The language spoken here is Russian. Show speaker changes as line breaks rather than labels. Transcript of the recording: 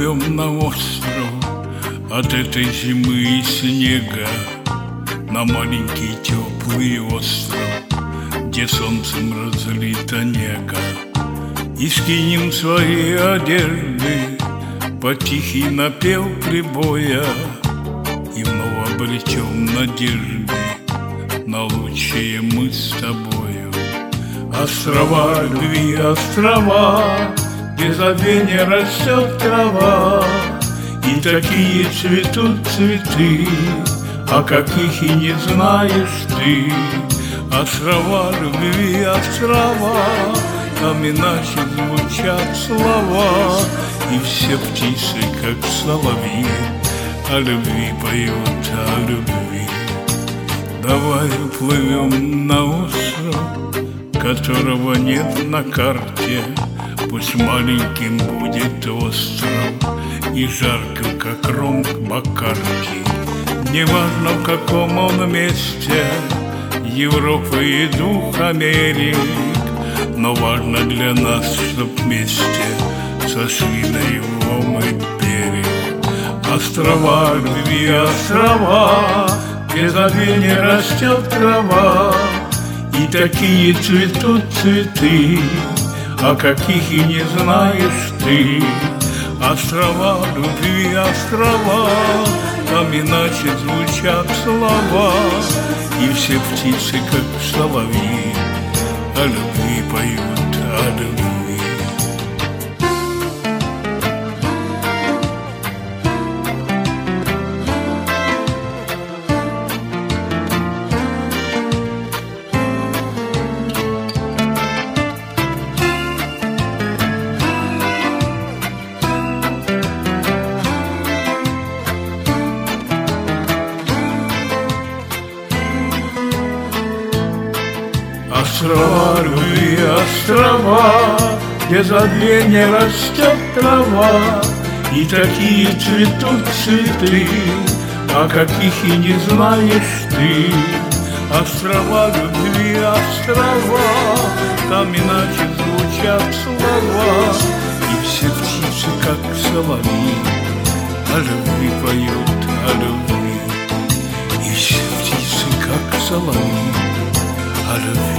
плывем на остров от этой зимы и снега, на маленький теплый остров, где солнцем разлита нега. И скинем свои одежды под тихий напев прибоя, и вновь обретем надежды на лучшее мы с тобою. Острова любви, острова, где забвенье растет трава, и такие цветут цветы, о каких и не знаешь ты. Острова любви, острова, там иначе звучат слова, и все птицы, как соловьи, о любви поют, о любви. Давай уплывем на остров, которого нет на карте. Пусть маленьким будет остров и жарким, как ром Бакарди. Неважно, в каком он месте Европы и дух Америк, но важно для нас, чтоб вместе сошли на его мы берег. Острова любви, острова, где забвенье растет трава, и такие цветут цветы, о каких и не знаешь ты. Острова любви, острова, там иначе звучат слова, и все птицы, как соловьи, о любви поют, о любви. Острова любви, острова, где забвенье растет трава, и такие цветут цветы, о каких и не знаешь ты. Острова любви, острова, там иначе звучат слова, и все птицы, как соловьи, о любви поют, о любви. И все птицы, как соловьи, о любви.